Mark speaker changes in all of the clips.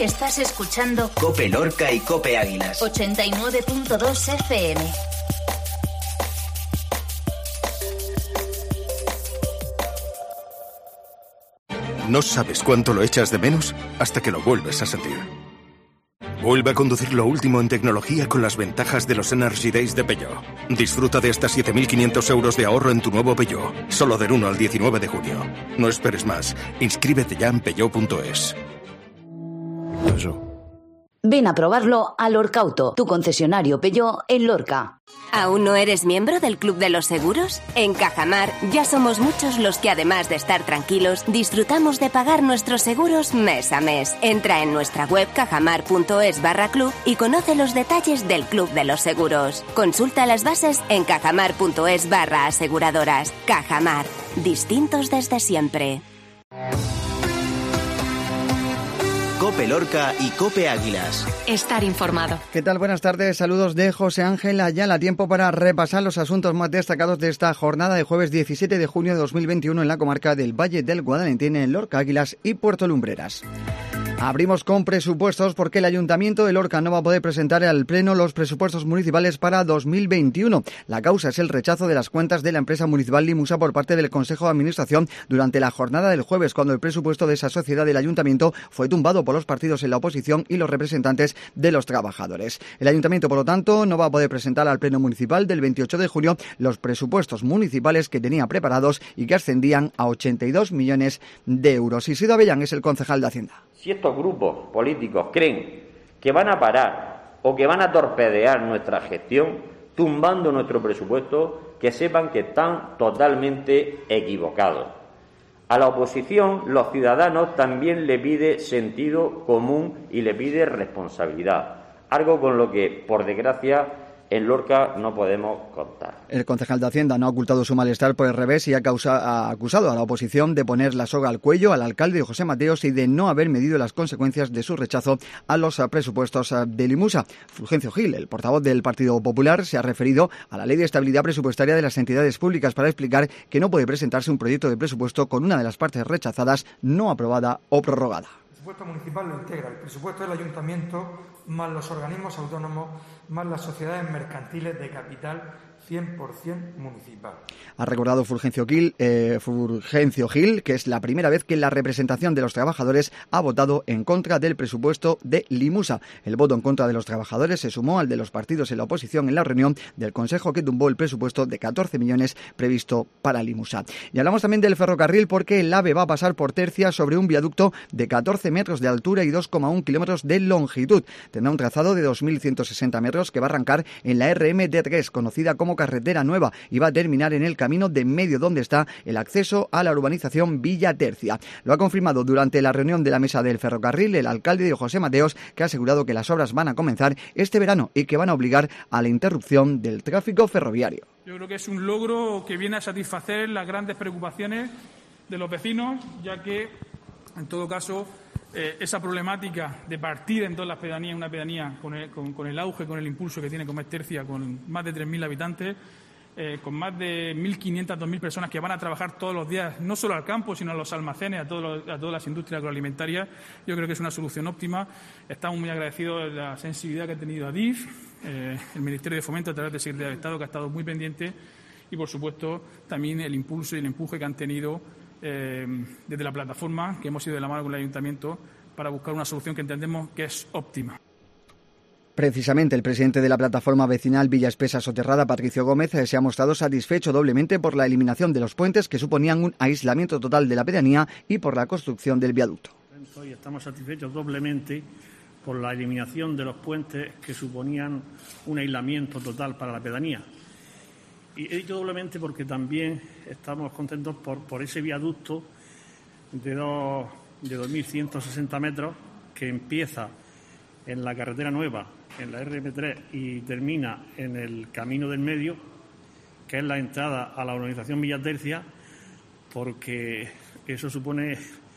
Speaker 1: Estás escuchando
Speaker 2: COPE Lorca y COPE Águilas.
Speaker 1: 89.2 FM.
Speaker 3: No sabes cuánto lo echas de menos hasta que lo vuelves a sentir. Vuelve a conducir lo último en tecnología con las ventajas de los Energy Days de Peugeot. Disfruta de hasta 7.500 euros de ahorro en tu nuevo Peugeot, solo del 1 al 19 de junio. No esperes más. Inscríbete ya en peugeot.es.
Speaker 4: Ven a probarlo a Lorcauto, tu concesionario Peugeot en Lorca.
Speaker 5: ¿Aún no eres miembro del Club de los Seguros? En Cajamar ya somos muchos los que, además de estar tranquilos, disfrutamos de pagar nuestros seguros mes a mes. Entra en nuestra web cajamar.es/club y conoce los detalles del Club de los Seguros. Consulta las bases en cajamar.es/aseguradoras. Cajamar, distintos desde siempre.
Speaker 2: COPE Lorca y COPE Águilas.
Speaker 6: Estar informado.
Speaker 7: ¿Qué tal? Buenas tardes. Saludos de José Ángel Ayala. Tiempo para repasar los asuntos más destacados de esta jornada de jueves 17 de junio de 2021 en la comarca del Valle del Guadalentín, en Lorca, Águilas y Puerto Lumbreras. Abrimos con presupuestos porque el Ayuntamiento de Lorca no va a poder presentar al Pleno los presupuestos municipales para 2021. La causa es el rechazo de las cuentas de la empresa municipal Limusa por parte del Consejo de Administración durante la jornada del jueves, cuando el presupuesto de esa sociedad del Ayuntamiento fue tumbado por los partidos en la oposición y los representantes de los trabajadores. El Ayuntamiento, por lo tanto, no va a poder presentar al Pleno Municipal del 28 de junio los presupuestos municipales que tenía preparados y que ascendían a 82 millones de euros. Isidro Avellán es el concejal de Hacienda.
Speaker 8: Si estos grupos políticos creen que van a parar o que van a torpedear nuestra gestión tumbando nuestro presupuesto, que sepan que están totalmente equivocados. A la oposición, los ciudadanos también le pide sentido común y le pide responsabilidad, algo con lo que, por desgracia, en Lorca no podemos contar.
Speaker 7: El concejal de Hacienda no ha ocultado su malestar por el revés y ha acusado a la oposición de poner la soga al cuello al alcalde José Mateos y de no haber medido las consecuencias de su rechazo a los presupuestos de Limusa. Fulgencio Gil, el portavoz del Partido Popular, se ha referido a la Ley de Estabilidad Presupuestaria de las entidades públicas para explicar que no puede presentarse un proyecto de presupuesto con una de las partes rechazadas no aprobada o prorrogada.
Speaker 9: El presupuesto municipal lo integra el presupuesto del ayuntamiento más los organismos autónomos más las sociedades mercantiles de capital 100% municipal.
Speaker 7: Ha recordado Fulgencio Gil que es la primera vez que la representación de los trabajadores ha votado en contra del presupuesto de Limusa. El voto en contra de los trabajadores se sumó al de los partidos en la oposición en la reunión del Consejo que tumbó el presupuesto de 14 millones previsto para Limusa. Y hablamos también del ferrocarril porque el AVE va a pasar por Tercia sobre un viaducto de 14 metros de altura y 2,1 kilómetros de longitud. Tendrá un trazado de 2.160 metros que va a arrancar en la RMD3, conocida como Carretera Nueva, y va a terminar en el camino de medio donde está el acceso a la urbanización Villa Tercia. Lo ha confirmado durante la reunión de la mesa del ferrocarril el alcalde José Mateos, que ha asegurado que las obras van a comenzar este verano y que van a obligar a la interrupción del tráfico ferroviario.
Speaker 10: Yo creo que es un logro que viene a satisfacer las grandes preocupaciones de los vecinos, ya que, en todo caso, esa problemática de partir en todas las pedanías, una pedanía con el auge, con el impulso que tiene como es Tercia, con más de 3.000 habitantes, con más de 1.500, 2.000 personas que van a trabajar todos los días, no solo al campo, sino a los almacenes, a todas las industrias agroalimentarias. Yo creo que es una solución óptima. Estamos muy agradecidos de la sensibilidad que ha tenido ADIF, el Ministerio de Fomento a través del Secretario de Estado, que ha estado muy pendiente, y, por supuesto, también el impulso y el empuje que han tenido desde la plataforma, que hemos ido de la mano con el Ayuntamiento, para buscar una solución que entendemos que es óptima.
Speaker 7: Precisamente el presidente de la plataforma vecinal Villa Espesa Soterrada, Patricio Gómez, se ha mostrado satisfecho doblemente por la eliminación de los puentes que suponían un aislamiento total de la pedanía y por la construcción del viaducto.
Speaker 11: Hoy estamos satisfechos doblemente por la eliminación de los puentes que suponían un aislamiento total para la pedanía. Y he dicho doblemente porque también estamos contentos por ese viaducto de 2.160 metros que empieza en la Carretera Nueva, en la RM3, y termina en el Camino del Medio, que es la entrada a la urbanización Villa Tercia, porque eso supone,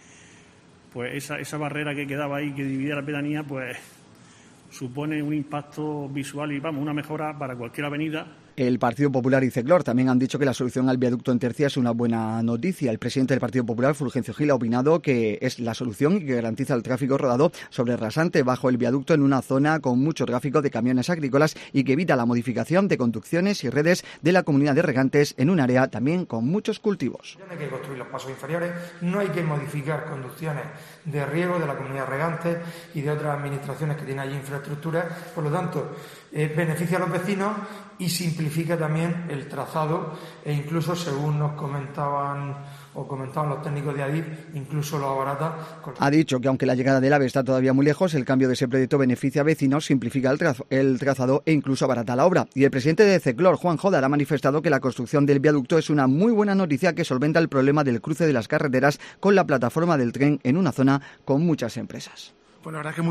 Speaker 11: pues esa barrera que quedaba ahí, que dividía la pedanía, pues supone un impacto visual y, una mejora para cualquier avenida
Speaker 7: El Partido Popular y Ceclor también han dicho que la solución al viaducto en Tercia es una buena noticia. El presidente del Partido Popular, Fulgencio Gil, ha opinado que es la solución y que garantiza el tráfico rodado sobre rasante bajo el viaducto en una zona con mucho tráfico de camiones agrícolas y que evita la modificación de conducciones y redes de la comunidad de regantes en un área también con muchos cultivos.
Speaker 9: No hay que construir los pasos inferiores, no hay que modificar conducciones de riego de la comunidad de regantes y de otras administraciones que tienen allí infraestructuras. Por lo tanto, beneficia a los vecinos y simplifica también el trazado e incluso, según nos comentaban los técnicos de Adif, incluso lo abarata.
Speaker 7: Ha dicho que aunque la llegada del AVE está todavía muy lejos, el cambio de ese proyecto beneficia a vecinos, simplifica el trazado e incluso abarata la obra. Y el presidente de Ceclor, Juan Jodar, ha manifestado que la construcción del viaducto es una muy buena noticia que solventa el problema del cruce de las carreteras con la plataforma del tren en una zona con muchas empresas.
Speaker 6: Pues la verdad es que muy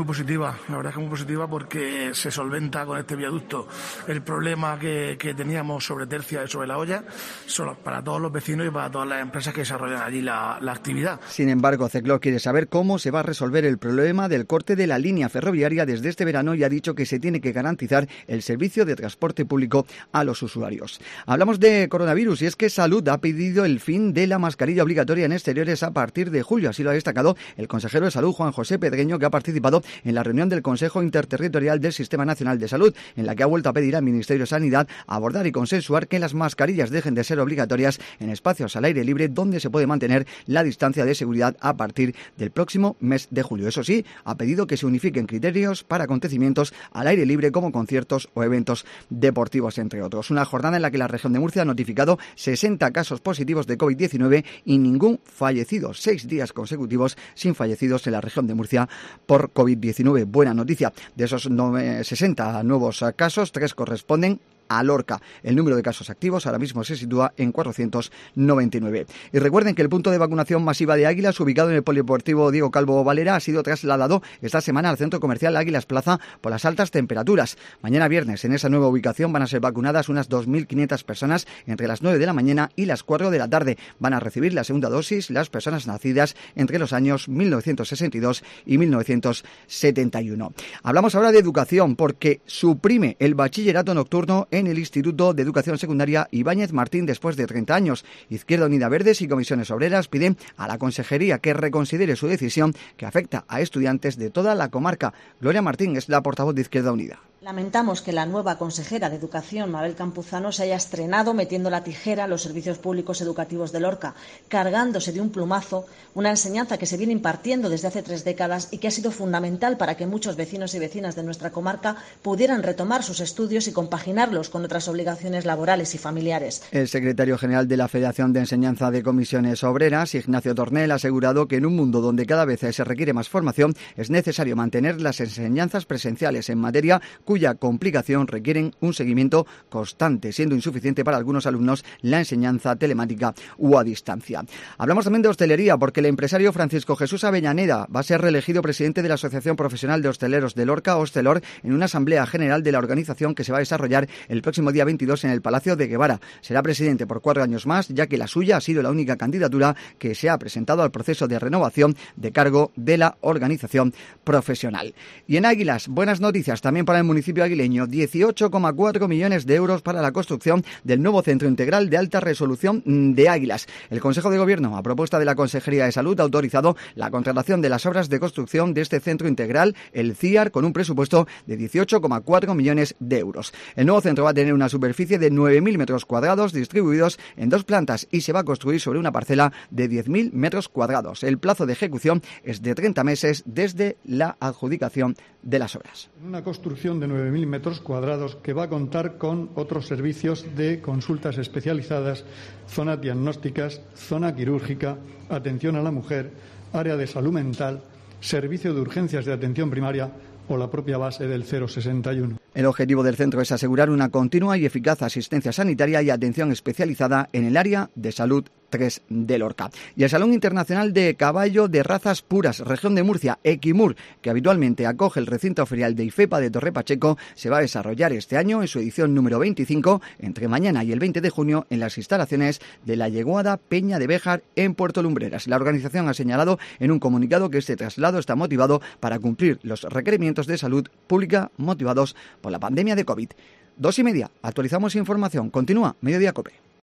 Speaker 6: positiva porque se solventa con este viaducto el problema que teníamos sobre Tercia y sobre La Hoya, para todos los vecinos y para todas las empresas que desarrollan allí la actividad.
Speaker 7: Sin embargo, Ceclor quiere saber cómo se va a resolver el problema del corte de la línea ferroviaria desde este verano y ha dicho que se tiene que garantizar el servicio de transporte público a los usuarios. Hablamos de coronavirus y es que Salud ha pedido el fin de la mascarilla obligatoria en exteriores a partir de julio. Así lo ha destacado el consejero de Salud, Juan José Pedreño, que ha participado en la reunión del Consejo Interterritorial del Sistema Nacional de Salud, en la que ha vuelto a pedir al Ministerio de Sanidad abordar y consensuar que las mascarillas dejen de ser obligatorias en espacios al aire libre donde se puede mantener la distancia de seguridad a partir del próximo mes de julio. Eso sí, ha pedido que se unifiquen criterios para acontecimientos al aire libre como conciertos o eventos deportivos, entre otros. Una jornada en la que la región de Murcia ha notificado 60 casos positivos de COVID-19 y ningún fallecido. 6 días consecutivos sin fallecidos en la región de Murcia por COVID-19. Buena noticia. De esos 60 nuevos casos, 3 corresponden a Lorca. El número de casos activos ahora mismo se sitúa en 499. Y recuerden que el punto de vacunación masiva de Águilas, ubicado en el Polideportivo Diego Calvo Valera, ha sido trasladado esta semana al Centro Comercial Águilas Plaza por las altas temperaturas. Mañana viernes, en esa nueva ubicación, van a ser vacunadas unas 2.500 personas entre las 9 de la mañana y las 4 de la tarde. Van a recibir la segunda dosis las personas nacidas entre los años 1962 y 1971. Hablamos ahora de educación, porque suprime el bachillerato nocturno en el Instituto de Educación Secundaria Ibáñez Martín después de 30 años. Izquierda Unida Verdes y Comisiones Obreras piden a la Consejería que reconsidere su decisión que afecta a estudiantes de toda la comarca. Gloria Martín es la portavoz de Izquierda Unida.
Speaker 12: Lamentamos que la nueva consejera de Educación, Mabel Campuzano, se haya estrenado metiendo la tijera a los servicios públicos educativos de Lorca, cargándose de un plumazo una enseñanza que se viene impartiendo desde hace 3 décadas y que ha sido fundamental para que muchos vecinos y vecinas de nuestra comarca pudieran retomar sus estudios y compaginarlos con otras obligaciones laborales y familiares.
Speaker 7: El secretario general de la Federación de Enseñanza de Comisiones Obreras, Ignacio Tornel, ha asegurado que en un mundo donde cada vez se requiere más formación, es necesario mantener las enseñanzas presenciales en materia cuya complicación requieren un seguimiento constante, siendo insuficiente para algunos alumnos la enseñanza telemática o a distancia. Hablamos también de hostelería, porque el empresario Francisco Jesús Avellaneda va a ser reelegido presidente de la Asociación Profesional de Hosteleros de Lorca, Hostelor, en una asamblea general de la organización que se va a desarrollar el próximo día 22 en el Palacio de Guevara. Será presidente por 4 años más, ya que la suya ha sido la única candidatura que se ha presentado al proceso de renovación de cargo de la organización profesional. Y en Águilas, buenas noticias también para el municipio aguileño: 18,4 millones de euros para la construcción del nuevo Centro Integral de Alta Resolución de Águilas. El Consejo de Gobierno, a propuesta de la Consejería de Salud, ha autorizado la contratación de las obras de construcción de este centro integral, el CIAR, con un presupuesto de 18,4 millones de euros. El nuevo centro va a tener una superficie de 9.000 metros cuadrados distribuidos en 2 plantas y se va a construir sobre una parcela de 10.000 metros cuadrados. El plazo de ejecución es de 30 meses desde la adjudicación de las obras.
Speaker 13: Una construcción de 9.000 metros cuadrados que va a contar con otros servicios de consultas especializadas, zonas diagnósticas, zona quirúrgica, atención a la mujer, área de salud mental, servicio de urgencias de atención primaria o la propia base del 061.
Speaker 7: El objetivo del centro es asegurar una continua y eficaz asistencia sanitaria y atención especializada en el área de salud 3 de Lorca. Y el Salón Internacional de Caballo de Razas Puras, región de Murcia, Equimur, que habitualmente acoge el recinto ferial de IFEPA de Torre Pacheco, se va a desarrollar este año en su edición número 25, entre mañana y el 20 de junio, en las instalaciones de la Yeguada Peña de Béjar, en Puerto Lumbreras. La organización ha señalado en un comunicado que este traslado está motivado para cumplir los requerimientos de salud pública motivados por la pandemia de COVID. 2:30. Actualizamos información. Continúa Mediodía COPE.